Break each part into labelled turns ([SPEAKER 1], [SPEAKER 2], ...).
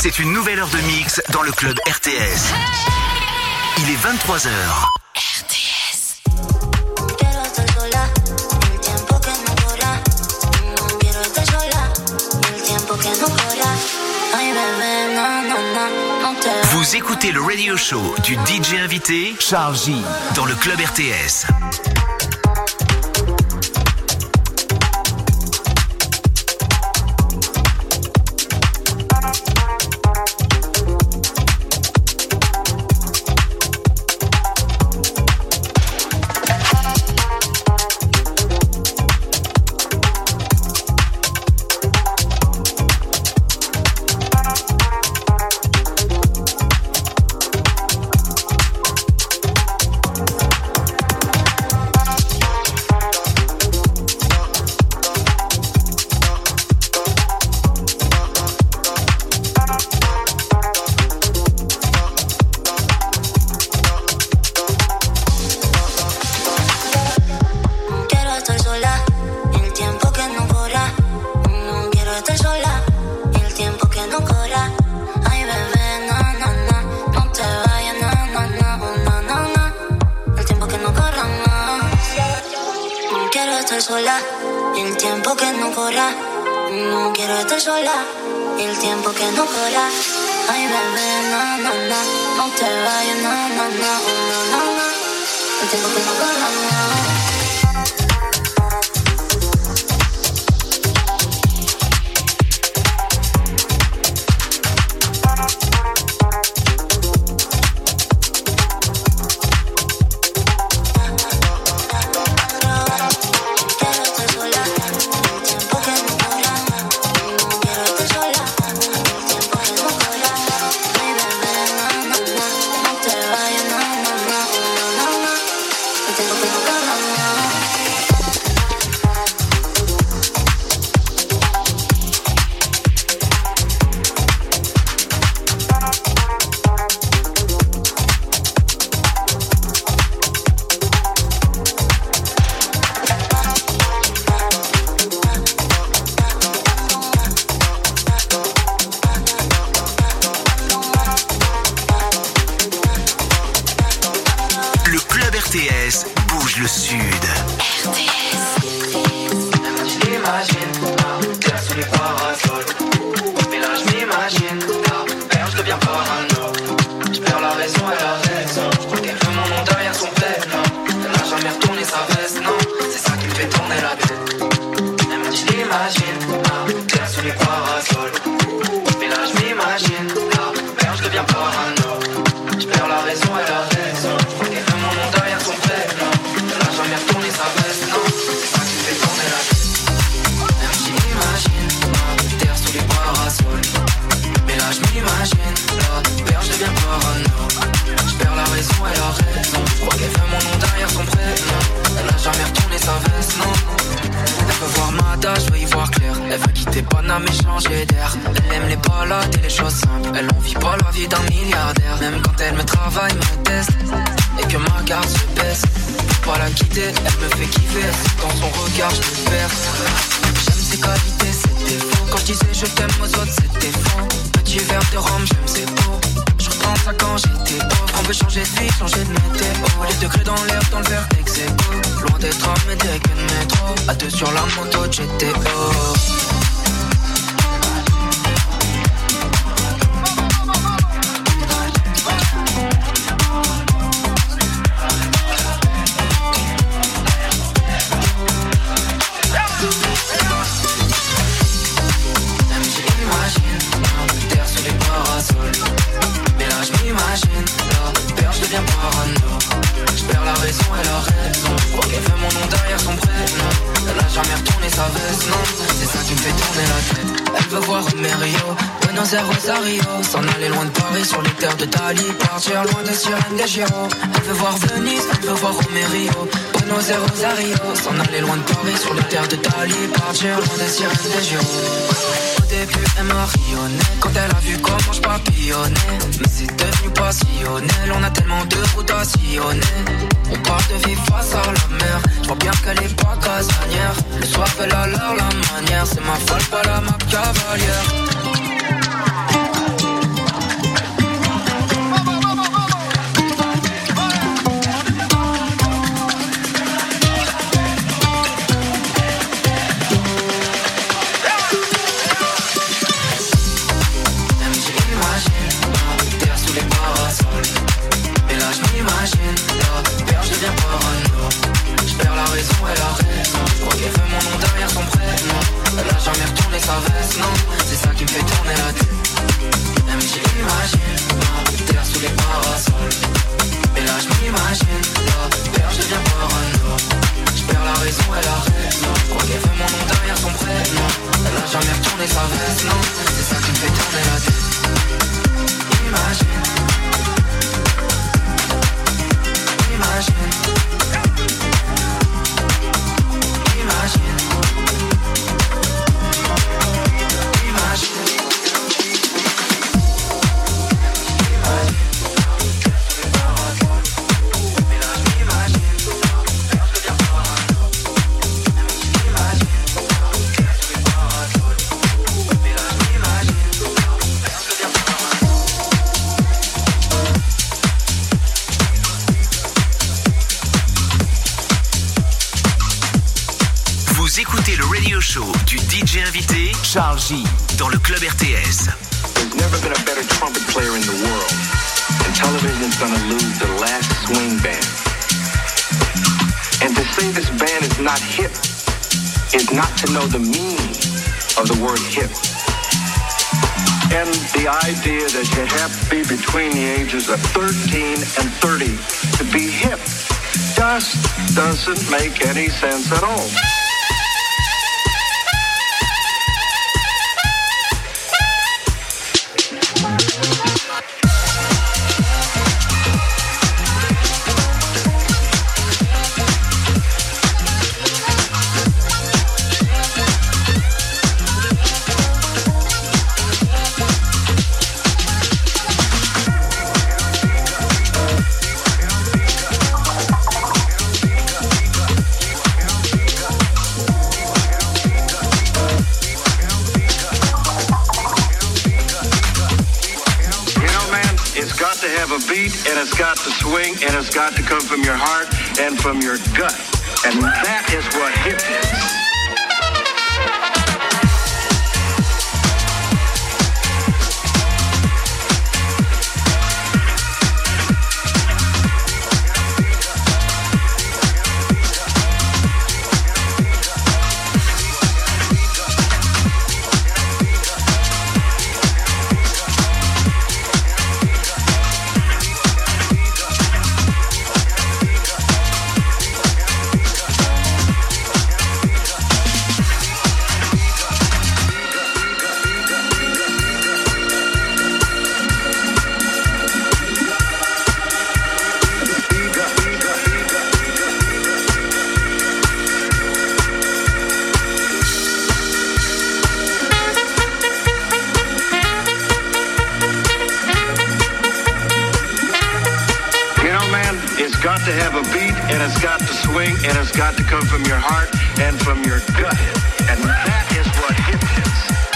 [SPEAKER 1] C'est une nouvelle heure de mix dans le club RTS. Il est 23h.
[SPEAKER 2] RTS.
[SPEAKER 1] Vous écoutez le radio show du DJ invité Charles J dans le club RTS.
[SPEAKER 3] Elle veut voir Venise, elle veut voir Romerio, Buenos Aires, Rosario, s'en aller loin de Paris sur les terres de Dali, partir loin des sirènes des gyros. Au début elle m'a rayonné quand elle a vu comment je papillonnais, mais c'est devenu passionnel, on a tellement de routes à sillonner. On parle de vivre face à la mer, je vois bien qu'elle est pas casanière. Le soir elle a l'air la manière, c'est ma folle, pas la ma cavalière. me fait tourner la tête. Elle me dit imagine, la terre sous les parasols. Mais là je m'imagine, la terre je deviens parano. Je perds la raison et la raison. Je crois qu'elle fait mon nom derrière son prénom. Elle a jamais retourné sa veste, non. C'est ça qui me fait tourner la tête. Imagine, imagine, imagine, imagine.
[SPEAKER 1] Écoutez le radio show du DJ invité Charles J dans le club RTS.
[SPEAKER 4] There's never been a better trumpet player in the world, and television's gonna lose the last swing band. And to say this band is not hip is not to know the meaning of the word hip. And the idea that you have to be between the ages of 13 and 30 to be hip just doesn't make any sense at all. And it's got to swing, and it's got to come from your heart and from your gut. And that is what hip is. To have a beat, and it's got to swing, and it's got to come from your heart and from your gut. And that is what hip is.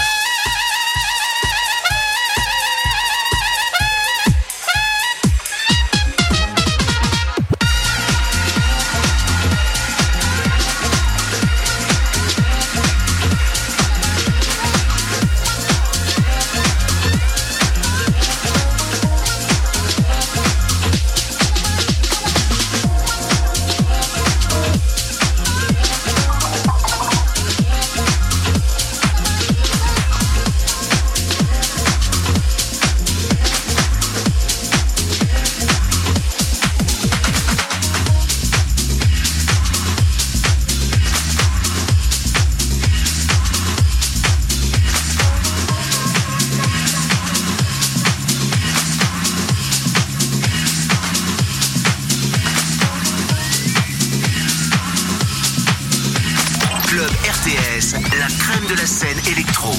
[SPEAKER 1] RTS, la crème de la scène électro.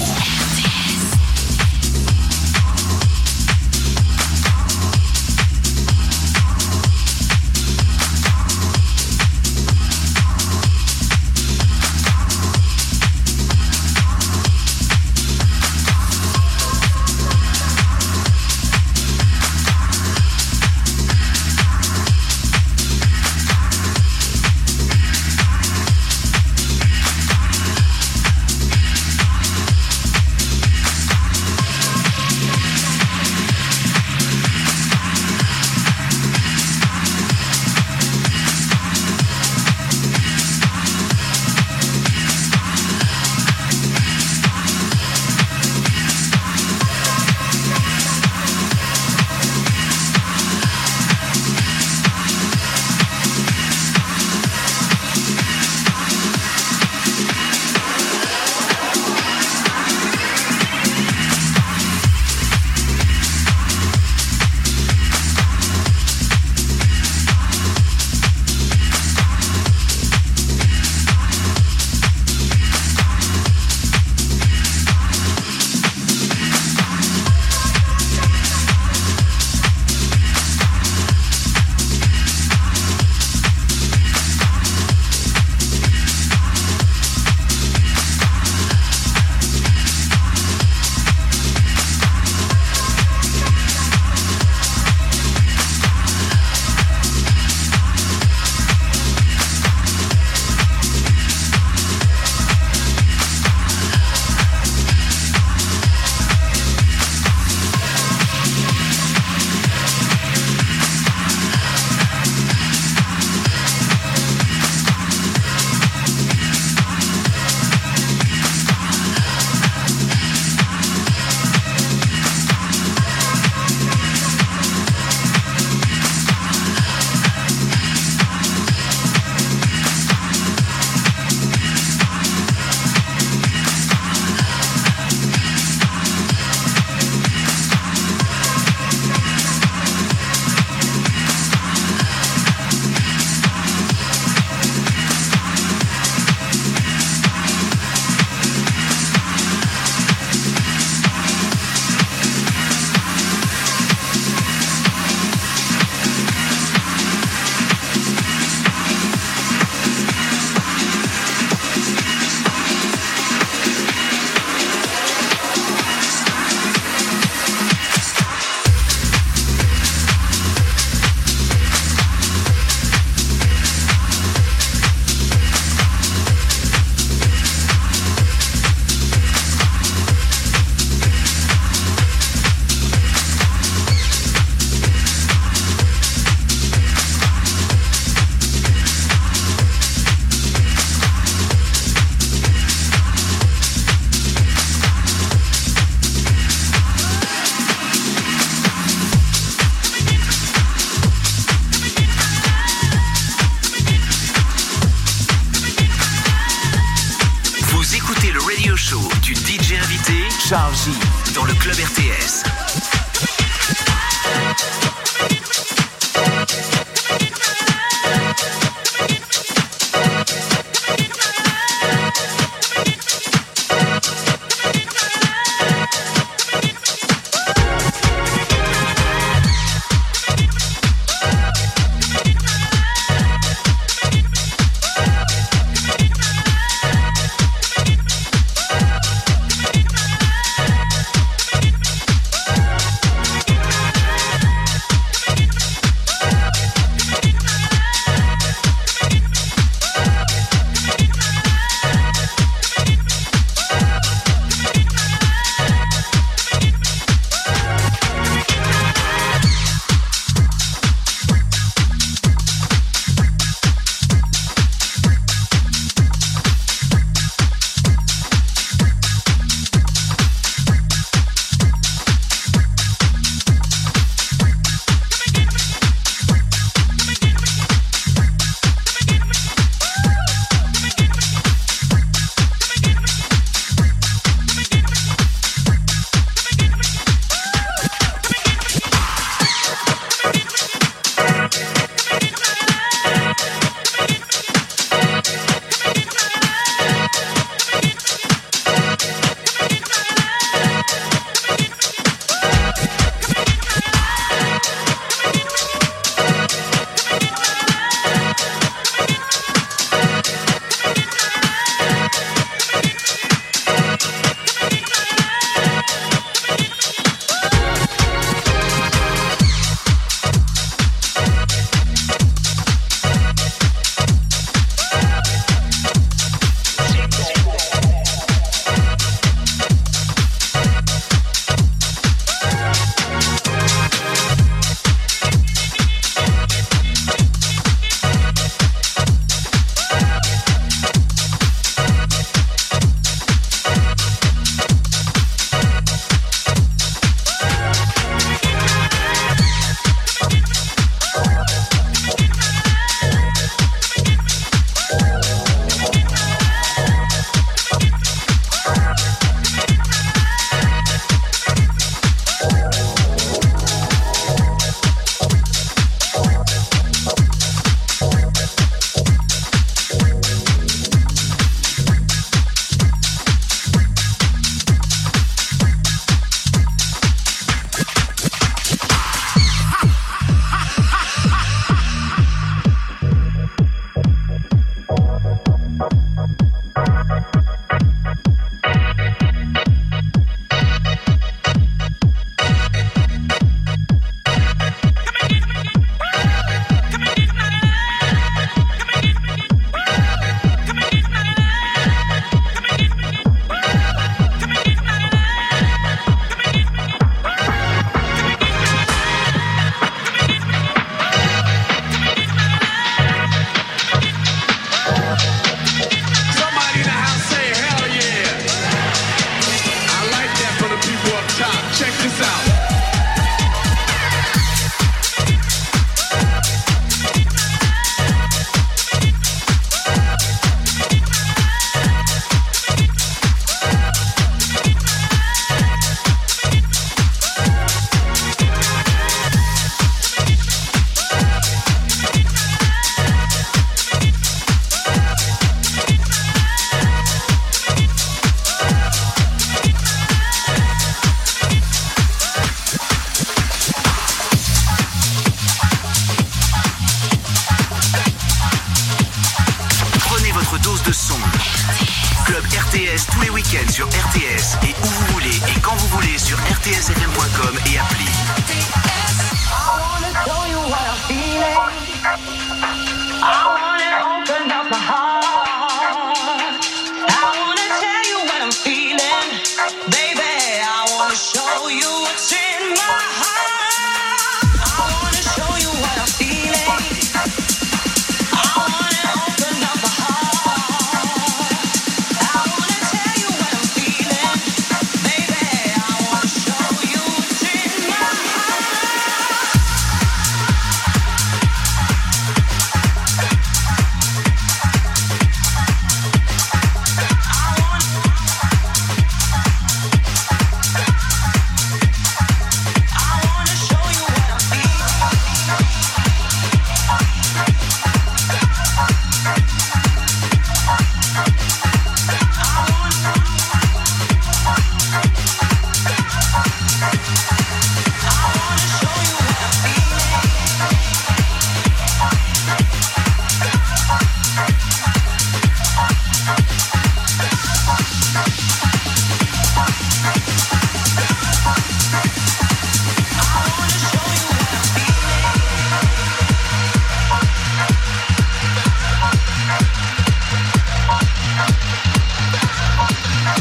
[SPEAKER 1] du DJ invité Charles J dans le club RTS. sur RTS et où vous voulez et quand vous voulez sur rtsfm.com et appli.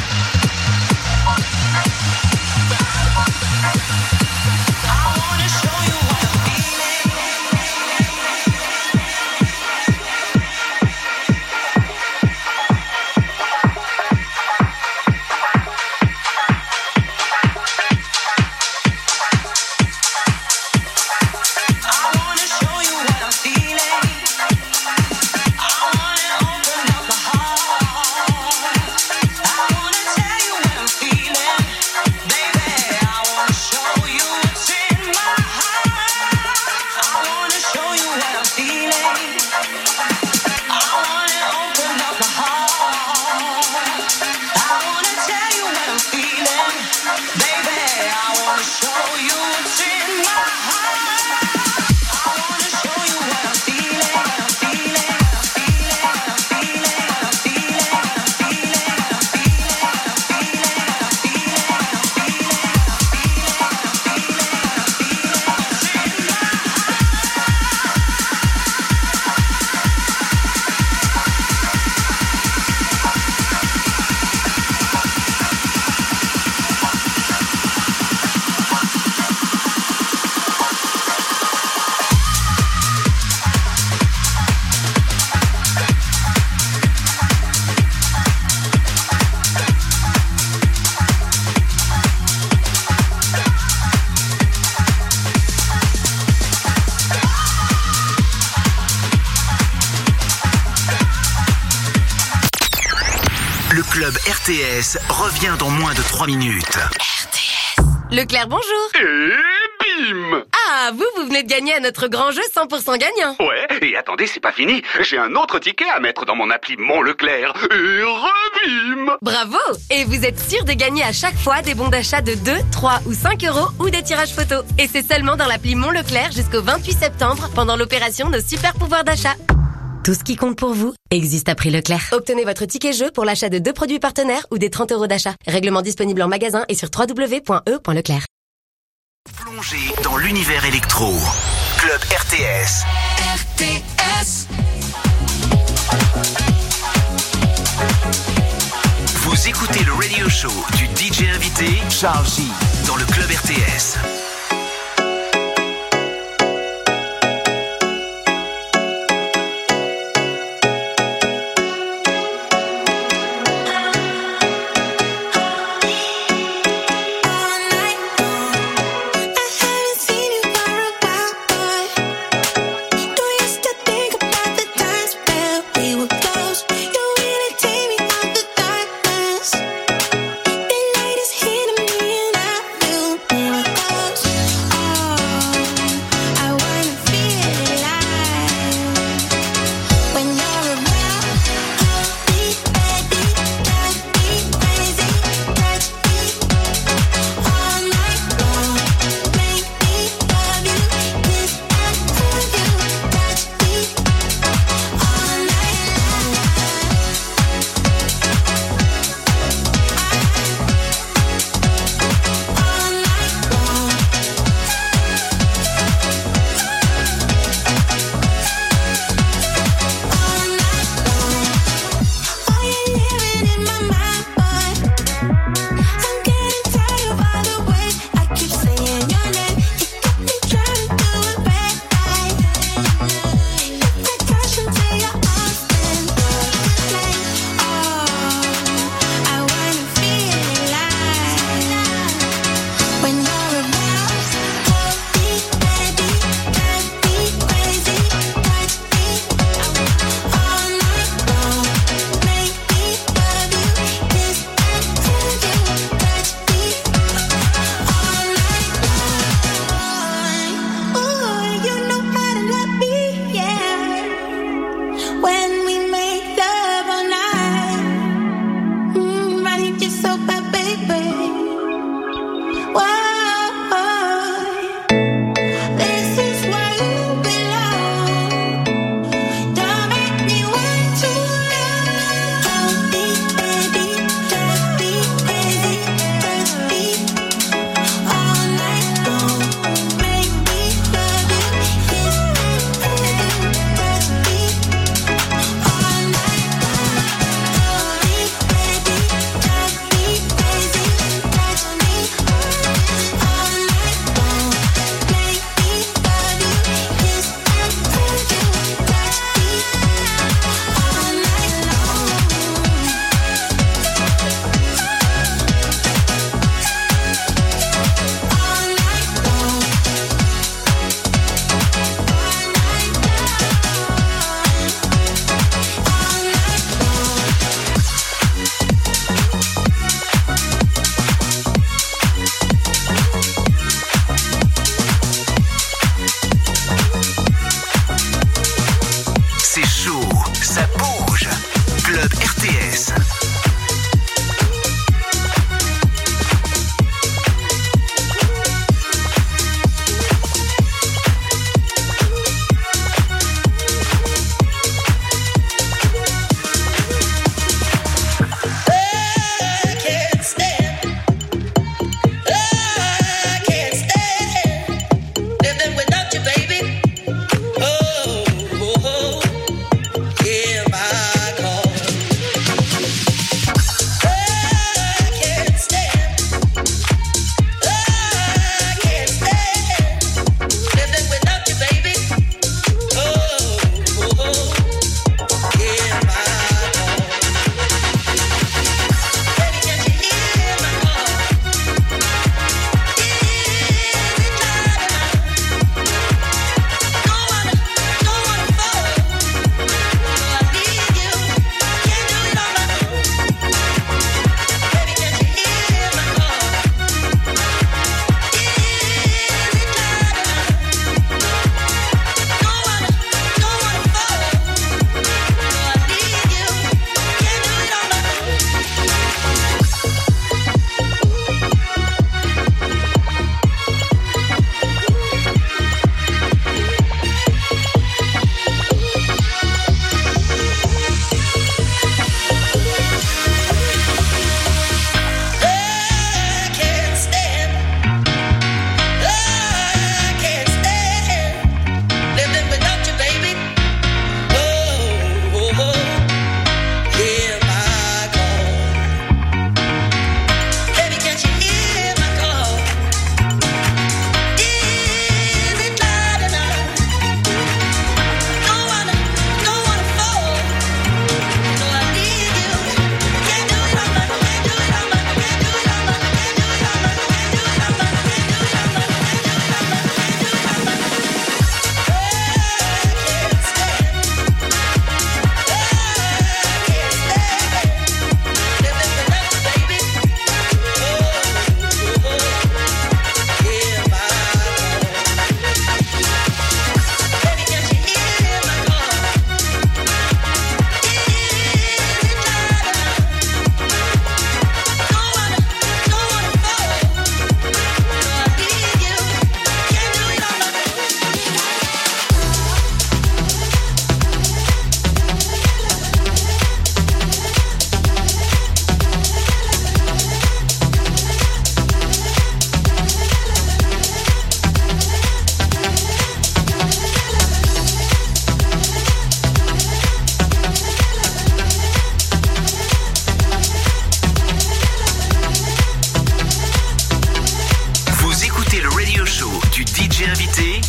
[SPEAKER 1] Le club RTS revient dans moins de 3 minutes.
[SPEAKER 2] RTS. Leclerc, bonjour.
[SPEAKER 5] Et bim!
[SPEAKER 2] Ah, vous venez de gagner à notre grand jeu 100% gagnant.
[SPEAKER 5] Ouais, et attendez, c'est pas fini. J'ai un autre ticket à mettre dans mon appli Mon Leclerc. Et rebim!
[SPEAKER 2] Bravo! Et vous êtes sûr de gagner à chaque fois des bons d'achat de 2, 3 ou 5 euros ou des tirages photos. Et c'est seulement dans l'appli Mon Leclerc jusqu'au 28 septembre pendant l'opération Nos super pouvoirs d'achat. Tout ce qui compte pour vous existe à prix Leclerc. Obtenez votre ticket jeu pour l'achat de 2 produits partenaires ou des 30 euros d'achat. Règlement disponible en magasin et sur www.e.leclerc.
[SPEAKER 1] Plongez dans l'univers électro. Club RTS.
[SPEAKER 2] RTS.
[SPEAKER 1] Vous écoutez le radio show du DJ invité Charles J dans le Club RTS.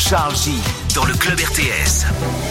[SPEAKER 1] Charles J dans le club RTS.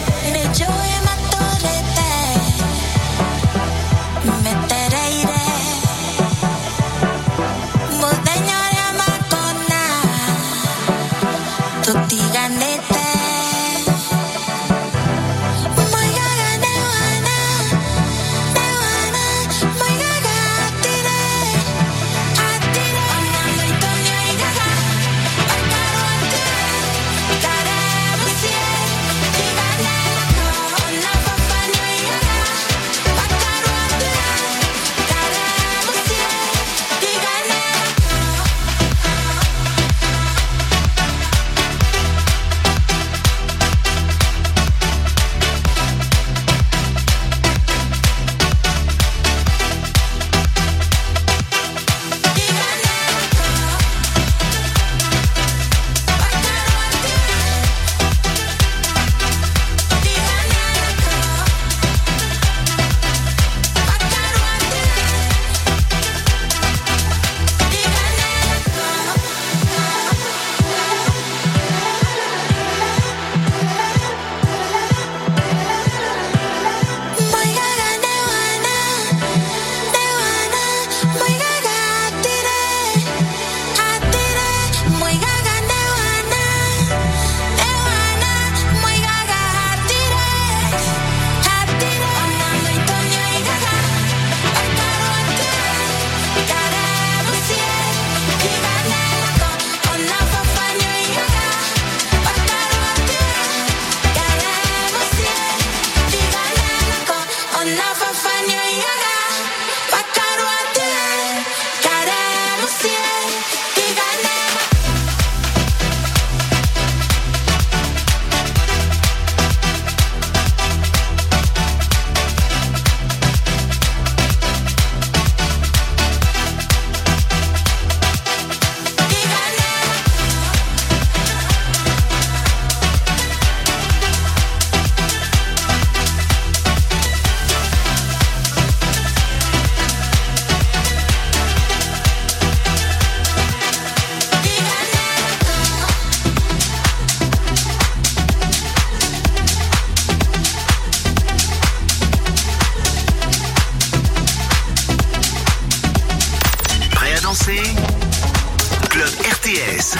[SPEAKER 1] Club RTS.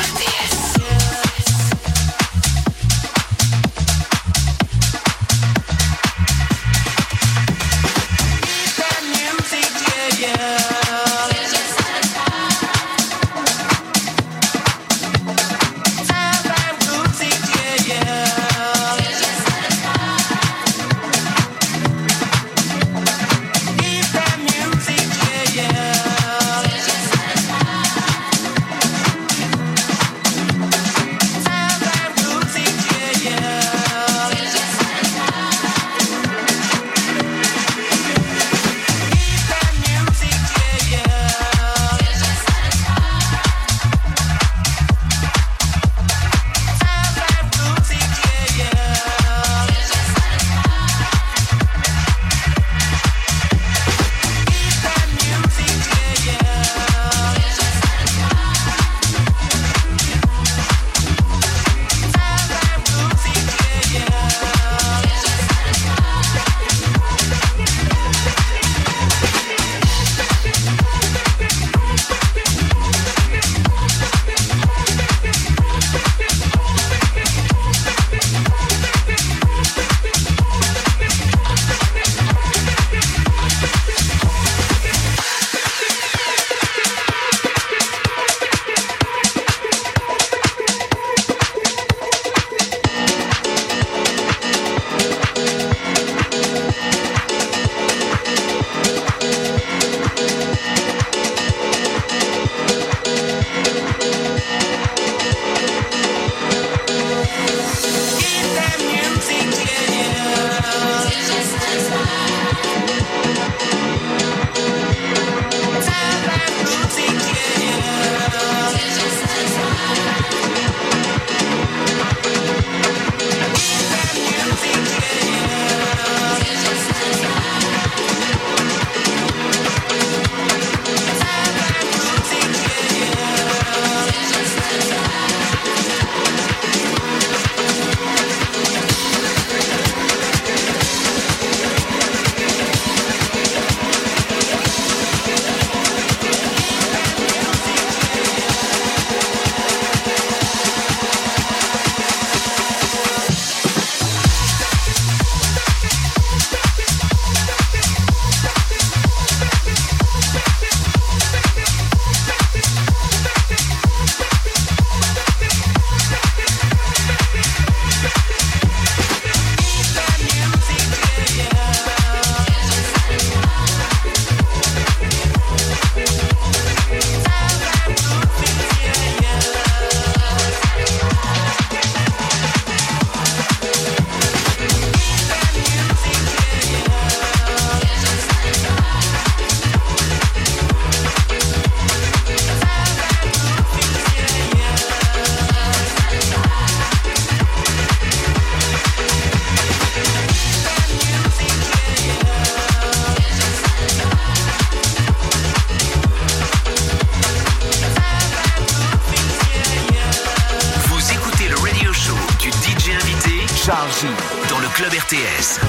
[SPEAKER 1] Club RTS.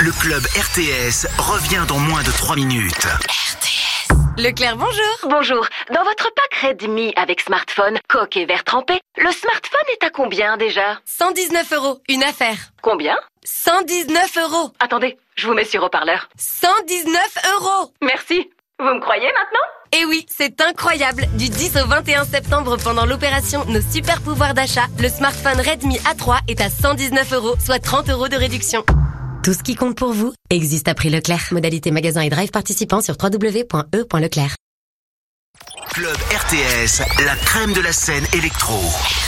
[SPEAKER 1] Le club RTS revient dans moins de 3 minutes.
[SPEAKER 2] Leclerc, bonjour.
[SPEAKER 6] Bonjour. Dans votre pack Redmi avec smartphone, coque et verre trempé, le smartphone est à combien déjà ?
[SPEAKER 2] 119 €, une affaire.
[SPEAKER 6] Combien ?
[SPEAKER 2] 119 €.
[SPEAKER 6] Attendez, je vous mets sur haut-parleur.
[SPEAKER 2] 119 €.
[SPEAKER 6] Merci. Vous me croyez maintenant ?
[SPEAKER 2] Et oui, c'est incroyable. Du 10 au 21 septembre, pendant l'opération Nos super pouvoirs d'achat, le smartphone Redmi A3 est à 119 €, soit 30 € de réduction. Tout ce qui compte pour vous existe à prix Leclerc. Modalité magasin et drive participant sur www.e.leclerc.
[SPEAKER 1] Club RTS, la crème de la scène électro.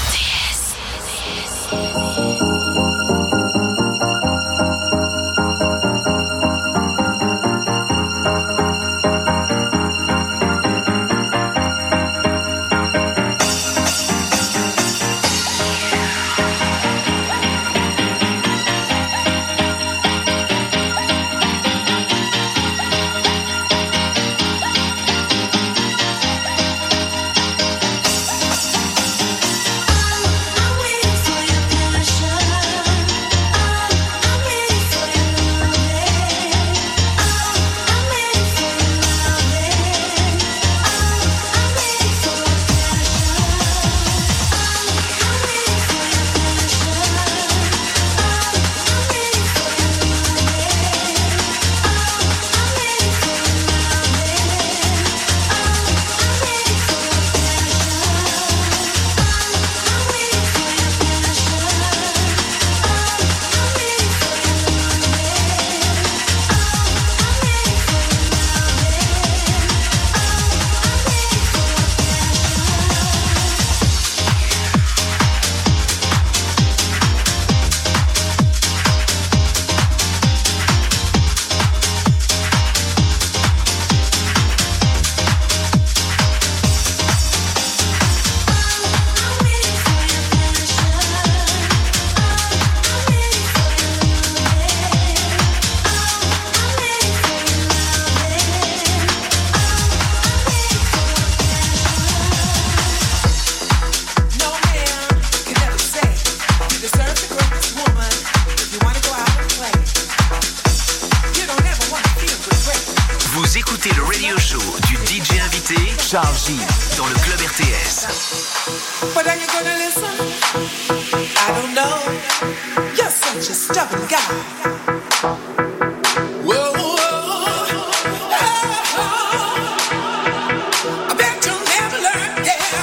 [SPEAKER 1] Chargy dans le club RTS.
[SPEAKER 7] But are you gonna listen? I don't know. You're such a stubborn guy. Whoa, whoa, I bet you'll never learn, yeah.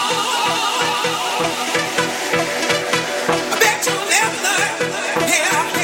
[SPEAKER 7] Yeah.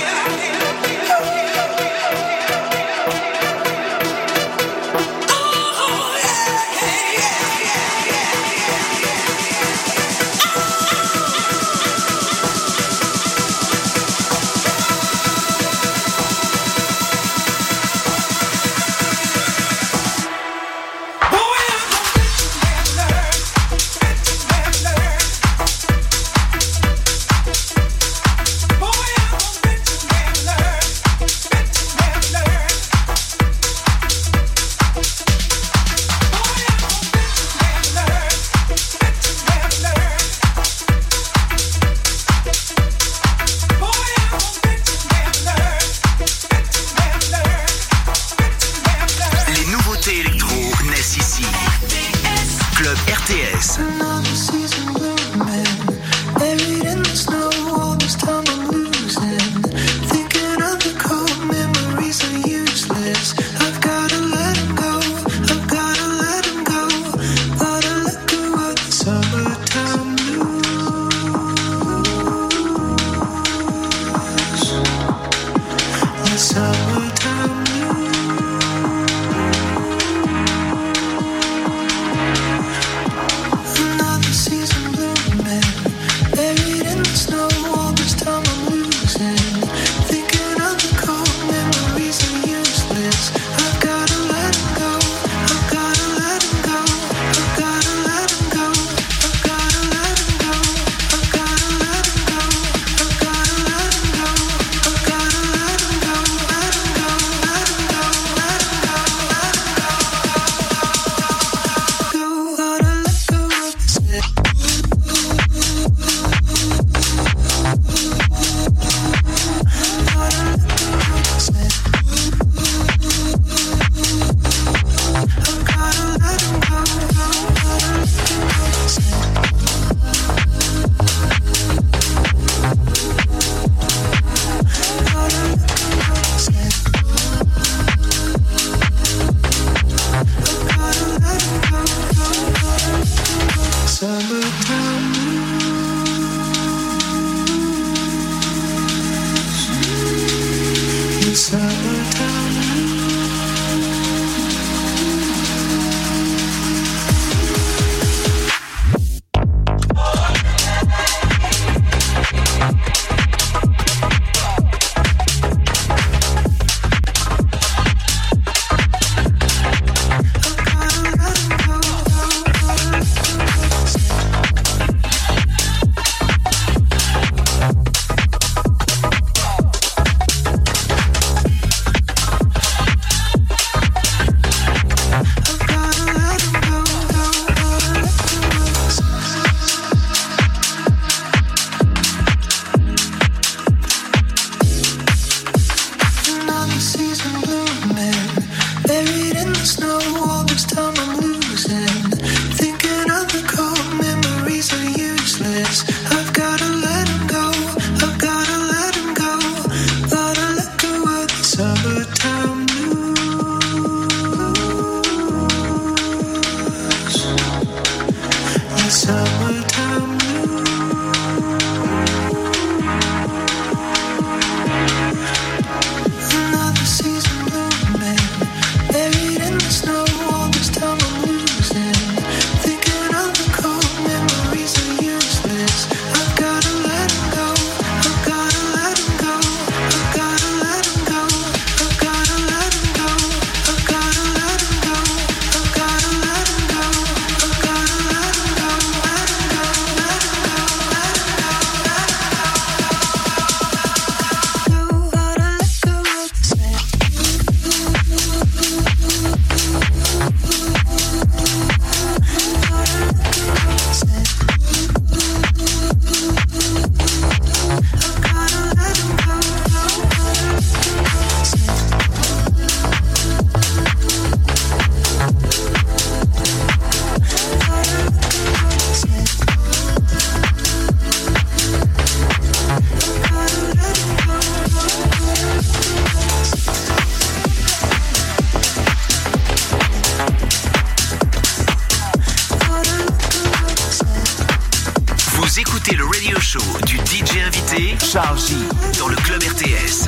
[SPEAKER 1] Chargy dans le club RTS.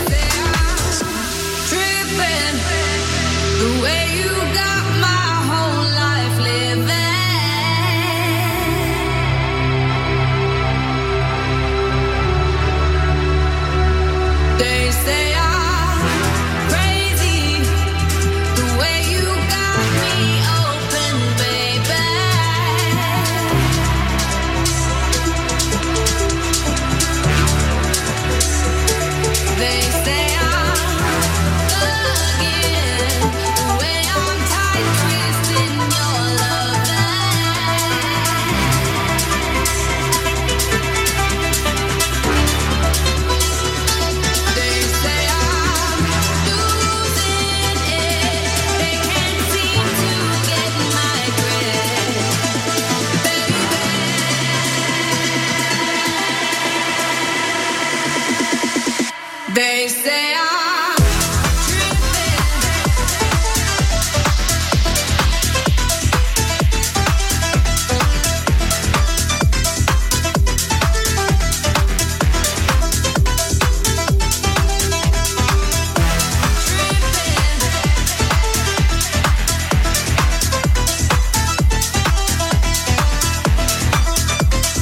[SPEAKER 8] They say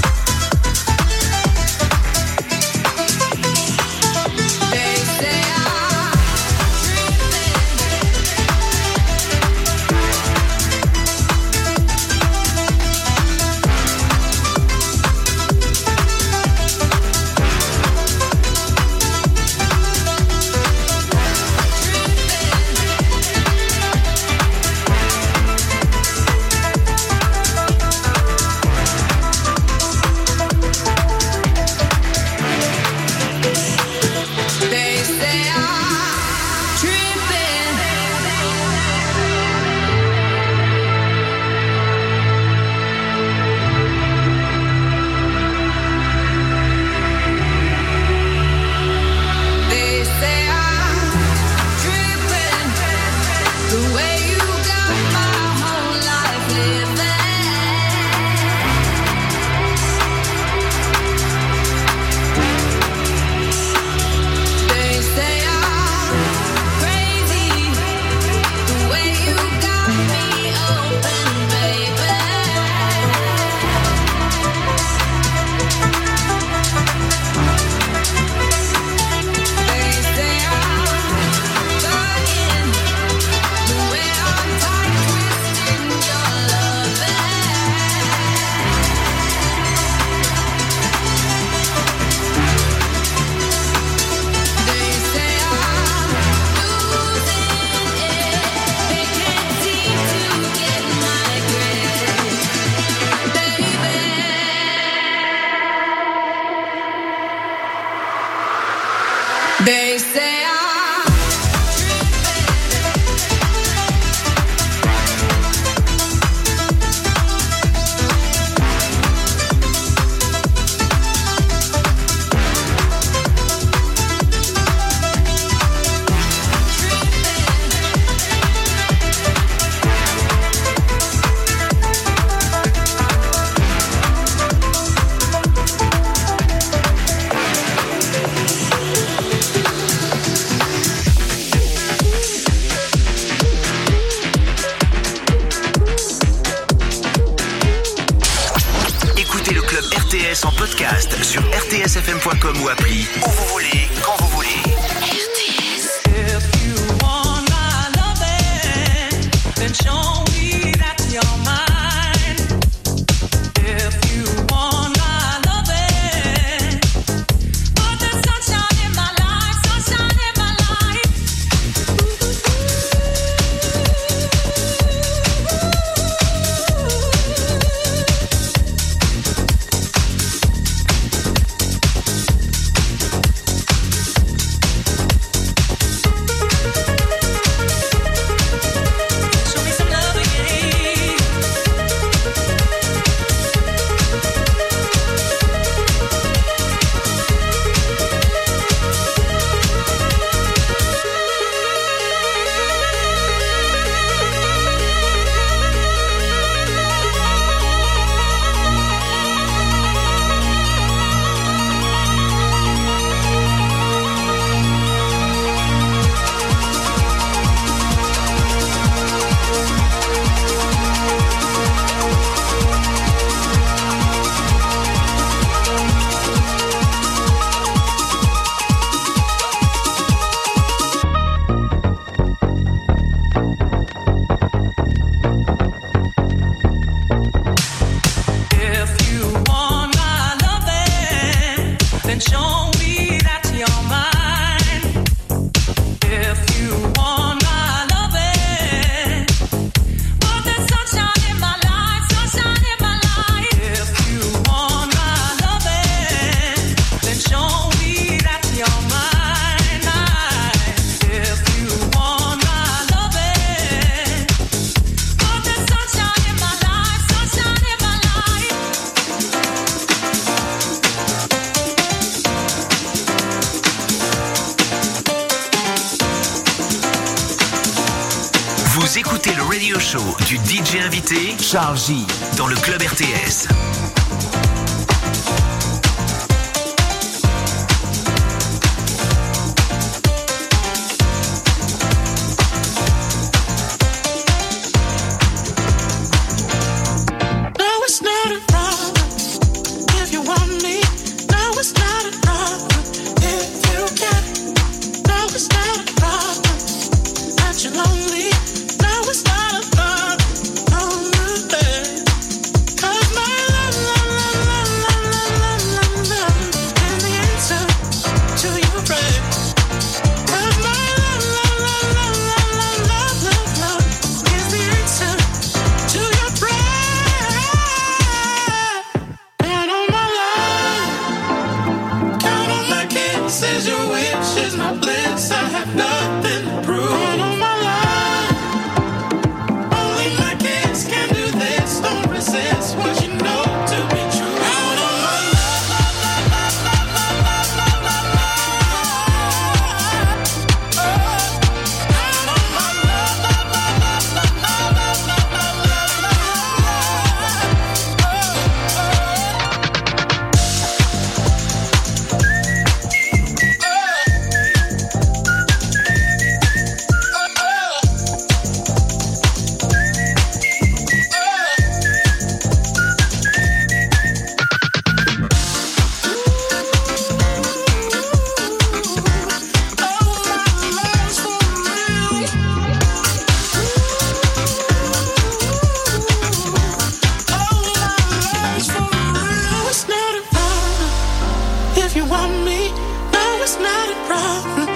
[SPEAKER 8] I'm They say
[SPEAKER 1] RTS en podcast sur rtsfm.com ou appli, où vous voulez, quand vous voulez. RTS.
[SPEAKER 9] If you wanna love it, then show me that you're mine. If you wanna love it, put the sunshine in my life, sunshine in my life.
[SPEAKER 1] Vous écoutez le radio show du DJ invité Charles J dans le club RTS.
[SPEAKER 7] If you want me, no, it's not a problem.